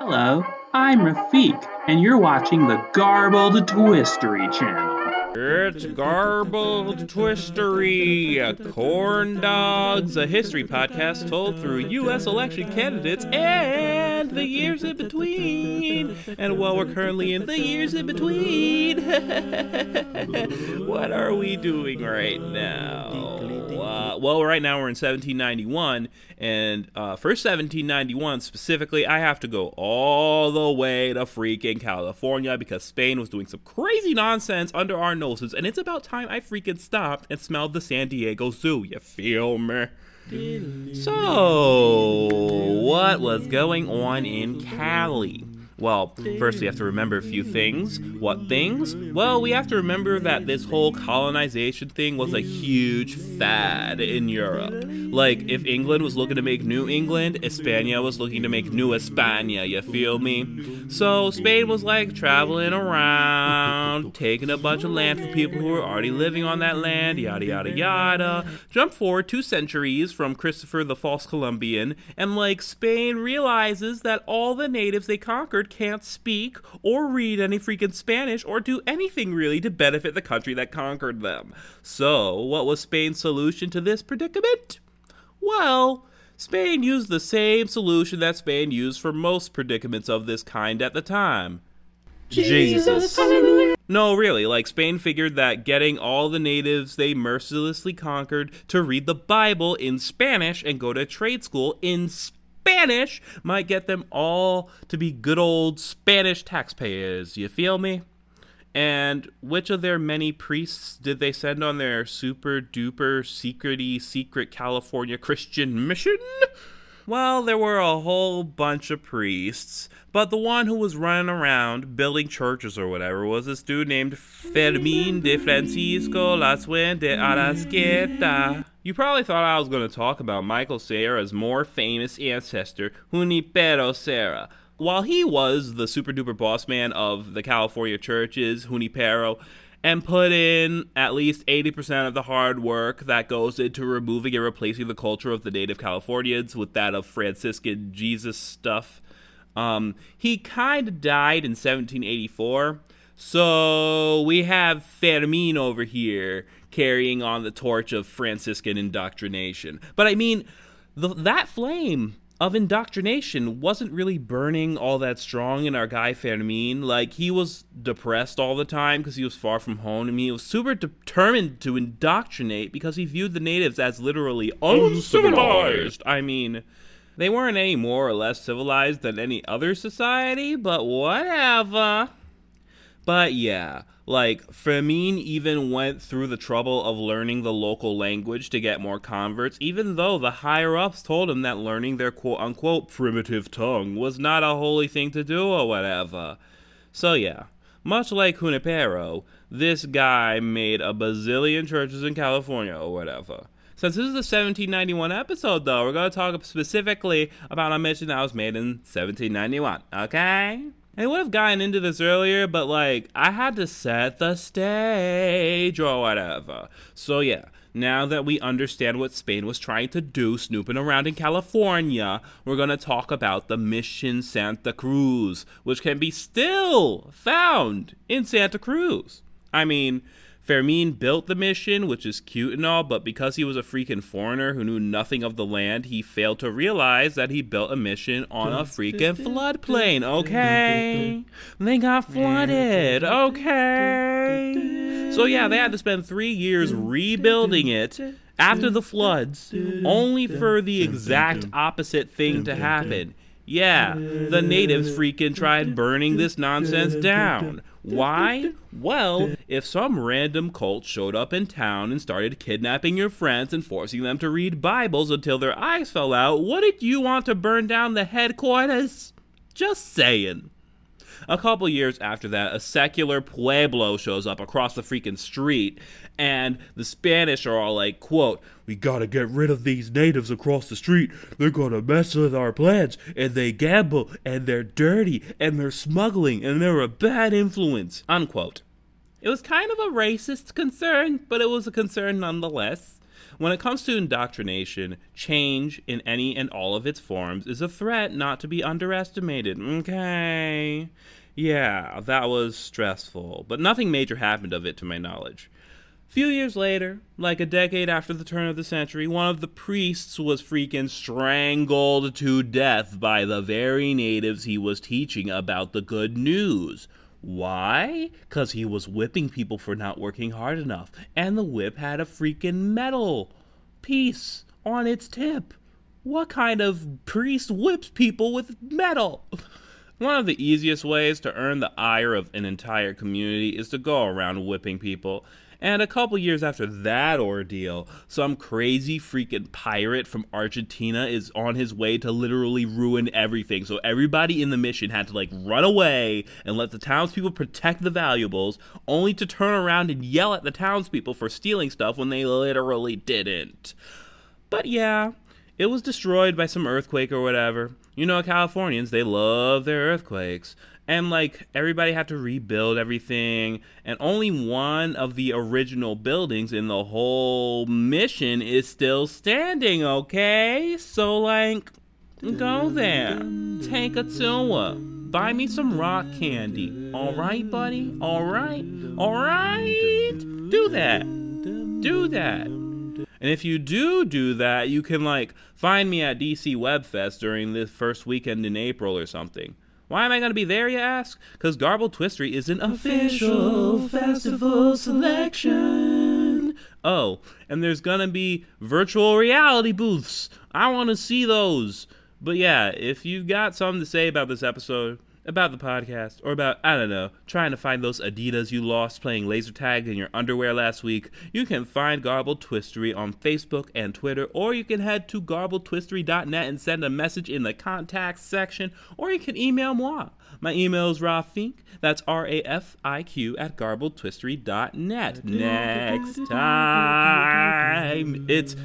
Hello, I'm Rafik, and you're watching the Garbled Twistery channel. It's Garbled Twistery, Corn Dogs, a history podcast told through U.S. election candidates and the years in between. And while we're currently in the years in between, what are we doing right now? Right now we're in 1791, and for 1791 specifically, I have to go all the way to freaking California because Spain was doing some crazy nonsense under our noses, and it's about time I freaking stopped and smelled the San Diego Zoo, you feel me? So, what was going on in Cali? Well, first we have to remember a few things. What things? Well, we have to remember that this whole colonization thing was a huge fad in Europe. Like, if England was looking to make New England, España was looking to make New España, you feel me? So, Spain was like traveling around, taking a bunch of land from people who were already living on that land, yada yada yada. Jump forward 2 centuries from Christopher the False Columbian, and like, Spain realizes that all the natives they conquered can't speak or read any freaking Spanish or do anything really to benefit the country that conquered them. So, what was Spain's solution to this predicament? Well, Spain used the same solution that Spain used for most predicaments of this kind at the time. Jesus. No, really, like, Spain figured that getting all the natives they mercilessly conquered to read the Bible in Spanish and go to trade school in Spanish might get them all to be good old Spanish taxpayers, you feel me? And which of their many priests did they send on their super duper secret California Christian mission? Well, there were a whole bunch of priests, but the one who was running around building churches or whatever was this dude named Fermín de Francisco Lasuen de Arrasqueta. You probably thought I was going to talk about Michael Serra's more famous ancestor, Junipero Serra. While he was the super-duper boss man of the California churches, Junipero, and put in at least 80% of the hard work that goes into removing and replacing the culture of the native Californians with that of Franciscan Jesus stuff, he kind of died in 1784. So we have Fermín over here carrying on the torch of Franciscan indoctrination. But I mean, that flame of indoctrination wasn't really burning all that strong in our guy Fermín. Like, he was depressed all the time because he was far from home. I mean, he was super determined to indoctrinate because he viewed the natives as literally uncivilized. I mean, they weren't any more or less civilized than any other society, but whatever. But yeah, like, Fermín even went through the trouble of learning the local language to get more converts, even though the higher-ups told him that learning their quote-unquote primitive tongue was not a holy thing to do or whatever. So yeah, much like Junipero, this guy made a bazillion churches in California or whatever. Since this is the 1791 episode, though, we're going to talk specifically about a mission that was made in 1791, okay? I would have gotten into this earlier, but, like, I had to set the stage or whatever. So, yeah, now that we understand what Spain was trying to do snooping around in California, we're going to talk about the Mission Santa Cruz, which can be still found in Santa Cruz. I mean, Fermín built the mission, which is cute and all, but because he was a freaking foreigner who knew nothing of the land, he failed to realize that he built a mission on a freaking floodplain, okay? They got flooded, okay? So yeah, they had to spend 3 years rebuilding it after the floods, only for the exact opposite thing to happen. Yeah, the natives freaking tried burning this nonsense down. Why? Well, if some random cult showed up in town and started kidnapping your friends and forcing them to read Bibles until their eyes fell out, wouldn't you want to burn down the headquarters? Just saying. A couple years after that, a secular pueblo shows up across the freaking street, and the Spanish are all like, quote, "We gotta get rid of these natives across the street. They're gonna mess with our plans, and they gamble, and they're dirty, and they're smuggling, and they're a bad influence," unquote. It was kind of a racist concern, but it was a concern nonetheless. when it comes to indoctrination, change in any and all of its forms is a threat not to be underestimated, okay? Yeah, that was stressful, but nothing major happened of it to my knowledge. Few years later, like a decade after the turn of the century, one of the priests was freaking strangled to death by the very natives he was teaching about the good news. Why? 'Cause he was whipping people for not working hard enough, and the whip had a freaking metal piece on its tip. What kind of priest whips people with metal? One of the easiest ways to earn the ire of an entire community is to go around whipping people. And a couple years after that ordeal, some crazy freaking pirate from Argentina is on his way to literally ruin everything. So everybody in the mission had to run away and let the townspeople protect the valuables, only to turn around and yell at the townspeople for stealing stuff when they literally didn't. But yeah, it was destroyed by some earthquake or whatever. You know, Californians, they love their earthquakes. And everybody had to rebuild everything, and only one of the original buildings in the whole mission is still standing, okay? So go there, take a tour, buy me some rock candy, alright buddy? Alright? Do that. And if you do that, you can find me at DC Webfest during the first weekend in April or something. Why am I going to be there, you ask? Because Garbled Twistery is an official festival selection. Oh, and there's going to be virtual reality booths. I want to see those. But yeah, if you've got something to say about this episode, about the podcast, or about, I don't know, trying to find those Adidas you lost playing laser tag in your underwear last week, you can find Garbled Twistery on Facebook and Twitter, or you can head to garbledtwistery.net and send a message in the contact section, or you can email moi. My email is Rafik, that's RAFIQ at garbledtwistery.net. Next time, it's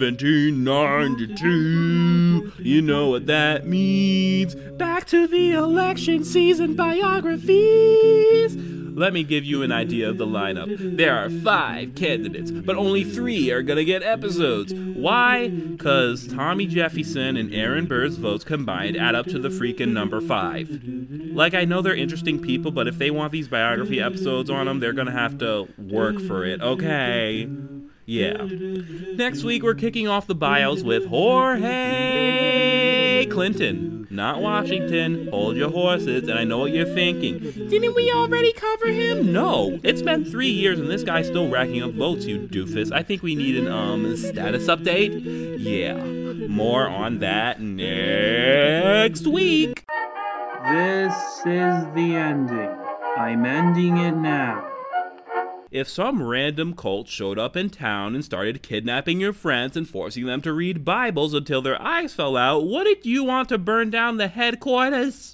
1792. You know what that means. Back to the election season biographies. Let me give you an idea of the lineup. There are 5 candidates, but only 3 are gonna get episodes. Why? 'Cause Tommy Jefferson and Aaron Burr's votes combined add up to the freaking number 5. I know they're interesting people, but if they want these biography episodes on them, they're gonna have to work for it, okay? Yeah. Next week, we're kicking off the bios with Jorge Clinton. Not Washington. Hold your horses, and I know what you're thinking. Didn't we already cover him? No. It's been 3 years, and this guy's still racking up votes, you doofus. I think we need an, status update. Yeah. More on that next week. This is the ending. I'm ending it now. If some random cult showed up in town and started kidnapping your friends and forcing them to read Bibles until their eyes fell out, wouldn't you want to burn down the headquarters?